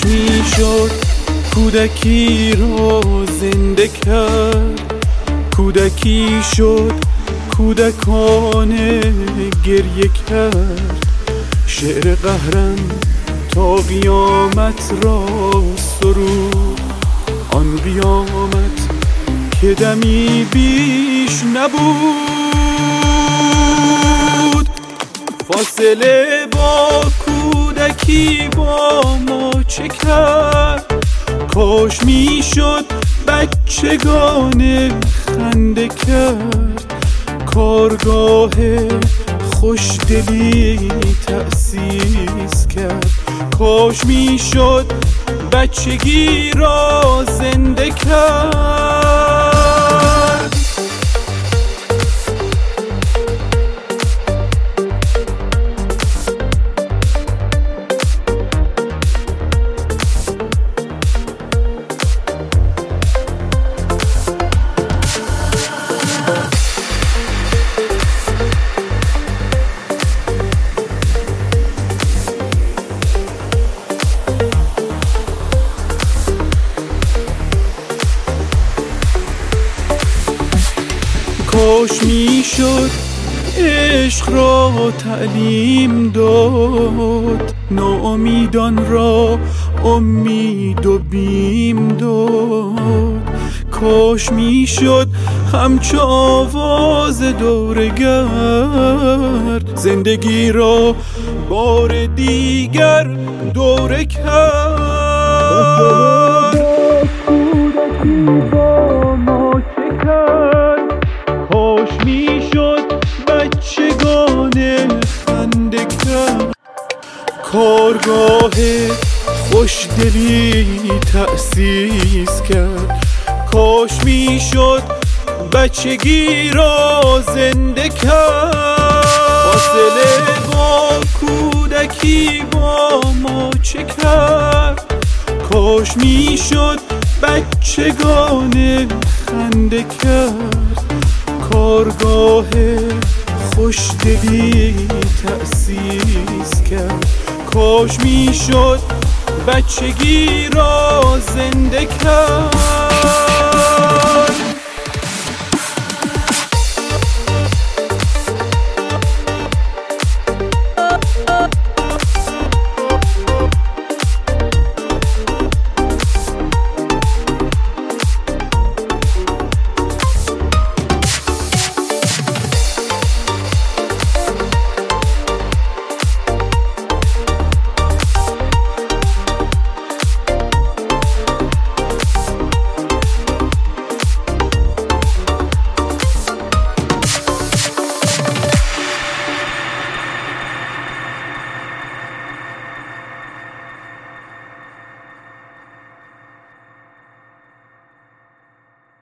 میشد کودکی را زنده کرد، کودکی شد کودکانه گریه کرد. شعر قهرم تا قیامت را سرود، آن قیامت که دمی بیش نبود. فاصله با کودکی با ما چه کرد؟ کاش میشد بچگانه خنده کرد. کارگاه خوشدلی تأسیس کرد. کاش میشد بچگی را زنده کرد. کاش میشد عشق را تعلیم داد، ناامیدان را امید و بیم داد. کاش میشد همچو آواز دورگرد زندگی را بار دیگر دوره کرد. کاش میشد بچگانه خنده کرد. کارگاه خوشدلی تأسیس کرد. کاش میشد بچگی را زنده کرد. فاصله با کودکی با ما چه کرد؟ کاش میشد بچگانه خنده کرد. کارگاه خوشدلی تأسیس کرد. کاش میشد بچگی را زنده کرد.